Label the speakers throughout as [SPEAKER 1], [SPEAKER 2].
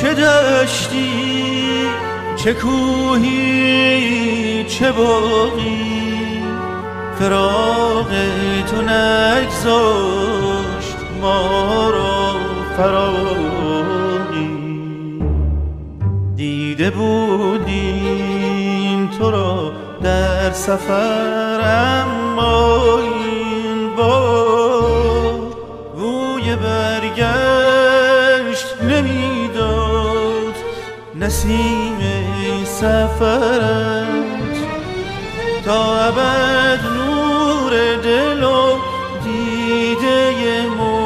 [SPEAKER 1] چه دشتی چه کوهی چه باغی فراق تو نگذاشت ما را فراغی. دیده بودیم تو را در سفر اما این بار بوی برگشت نمیداد نسیم سفرت. تا ابد نور دل و دیده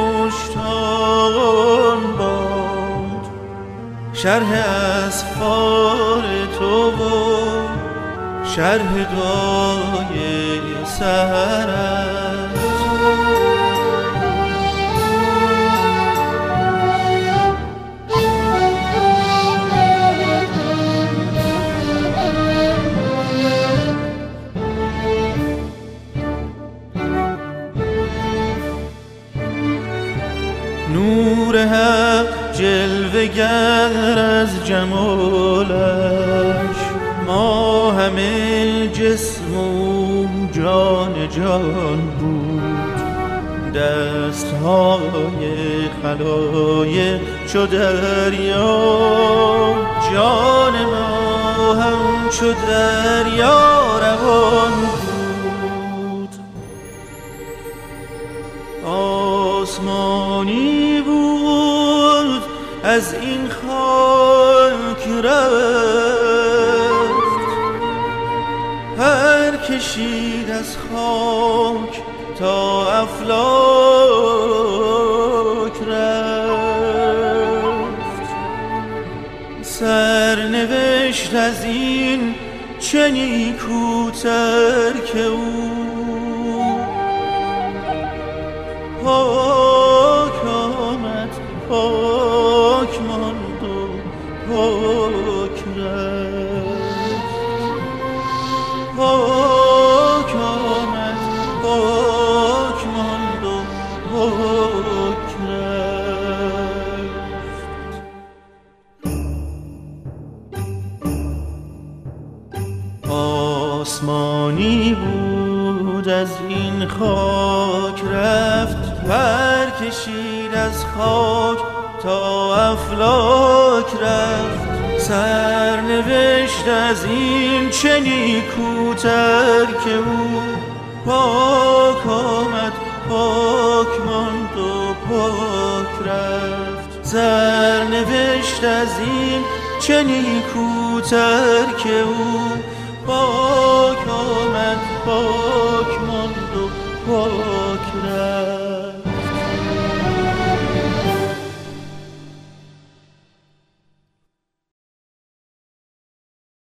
[SPEAKER 1] مشتاقان باد شرح اسفار تو و شرح دعای سحرت. نور حق جلوه گر از جمالش ما همه جسم و جان جان بود. دستهای خلایق چو دریا جان ما هم چو دریا روان بود. آسمانی بود از این خاک رفت پر کشید از خاک تا افلاک رفت. سرنوشت از این چه نیکوتر که او پاک آمد پاک ماند و پاک رفت. پاک آمد پاک ماند و پاک رفت. آسمانی بود از این خاک رفت پر کشید از خاک تا افلاک رفت. سرنوشت از این چه نیکوتر که او پاک آمد پاک ماند و پاک رفت. سرنوشت از این چه نیکوتر که او پاک آمد پاک ماند و پاک رفت.